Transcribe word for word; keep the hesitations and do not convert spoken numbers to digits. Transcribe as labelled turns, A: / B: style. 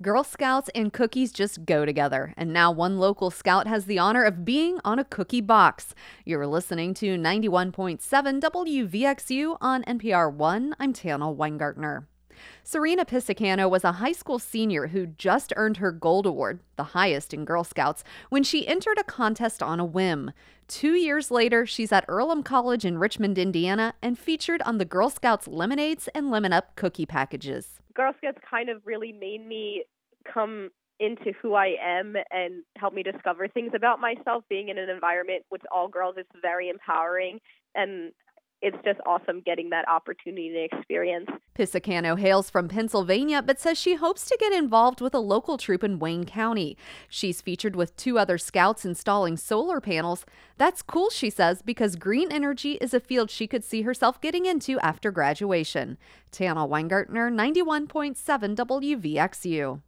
A: Girl Scouts and cookies just go together, and now one local scout has the honor of being on a cookie box. You're listening to ninety-one point seven W V X U on N P R One. I'm Tana Weingartner. Serena Pisacano was a high school senior who just earned her Gold Award, the highest in Girl Scouts, when she entered a contest on a whim. Two years later, she's at Earlham College in Richmond, Indiana, and featured on the Girl Scouts Lemonades and Lemon Up cookie packages.
B: Girl Scouts kind of really made me come into who I am and help me discover things about myself. Being in an environment with all girls is very empowering, and it's just awesome getting that opportunity to experience.
A: Pisacano hails from Pennsylvania, but says she hopes to get involved with a local troop in Wayne County. She's featured with two other scouts installing solar panels. That's cool, she says, because green energy is a field she could see herself getting into after graduation. Tana Weingartner, ninety-one point seven W V X U.